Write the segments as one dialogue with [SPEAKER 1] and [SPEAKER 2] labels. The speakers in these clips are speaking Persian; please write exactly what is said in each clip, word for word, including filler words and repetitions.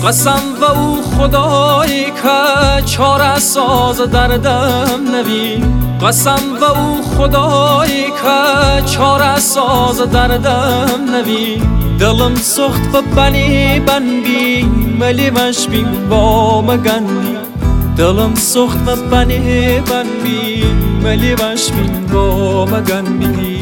[SPEAKER 1] قسم و او خدایی که چاره ساز دردم نوی قسم و او خدایی که چاره ساز دردم نوی دلم سخت و بنی بن بی ملی وش بی با مگنی دلم سخت و بنی بن بی ملی وش بی با مگنی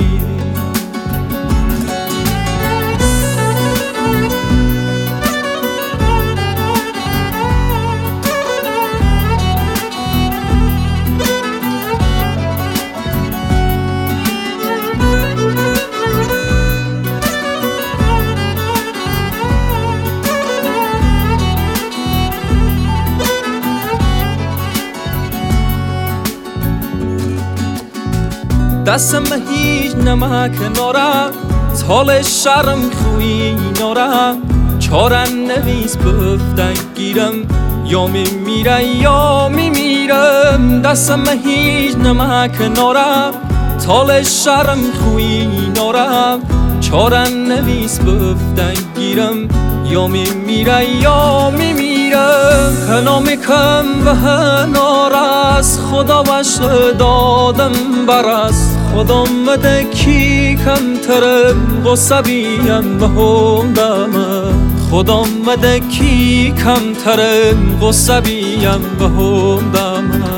[SPEAKER 1] دستم هیچ نمک نارم تال شرم خوی نارم چاره نویس بفتن گیرم یا میمیره یا میمیرم دستم هیچ نمک نارم تال شرم خوی نارم چاره نویس بفتن گیرم یا میمیره یا میمیرم هنا میکم و هنا رس خدا وش دادم برس خدا مده کی کم ترم غصه بیم و هم دمه خدا مده کی کم ترم غصه بیم و هم دمه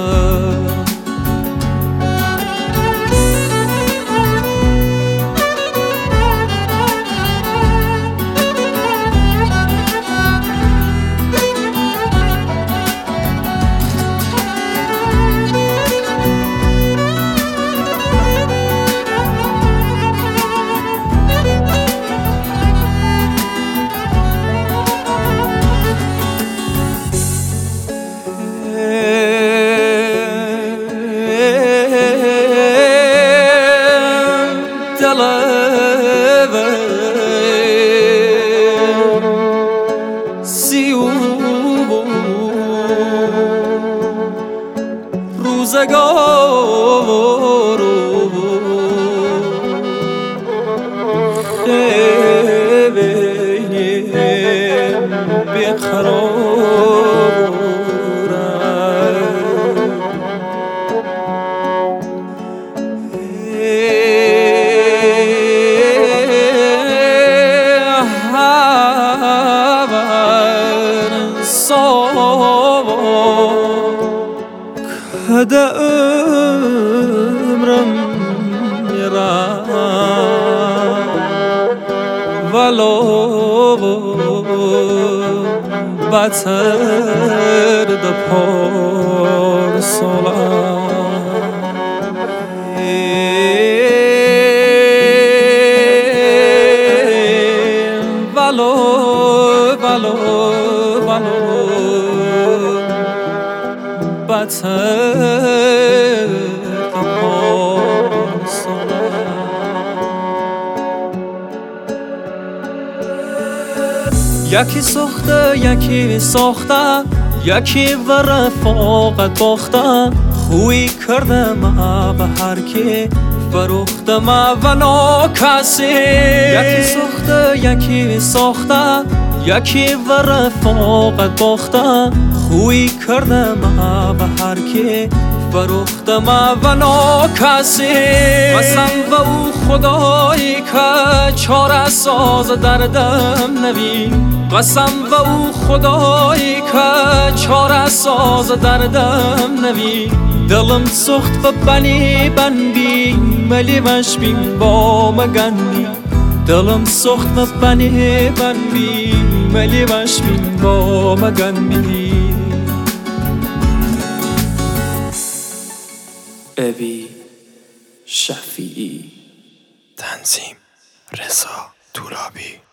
[SPEAKER 1] روزگارو خیلی بیقرارم هده عمرم میرم ولو بتر ده پارسالم ولو ولو ولو بتر یکی ساخته یکی ساخته یکی و رفاقت باخته خوی کرده ما به هر کی فروخته ما و ناکسی یکی ساخته یکی ساخته یکی و رفاقت باخته خوی کرده ما به هر کی فروخته ما و ناکسی قسم و او خدایی که چاره ساز دردم نوی قسم و او خدایی که چاره ساز دردم نوی دلم سخت و بنی بن بی ملی وش بیم با مگنی دلم سخت و بنی بن بی ملی وش بیم با مگنی
[SPEAKER 2] ابی شفیعی تنظیم رضا ترابی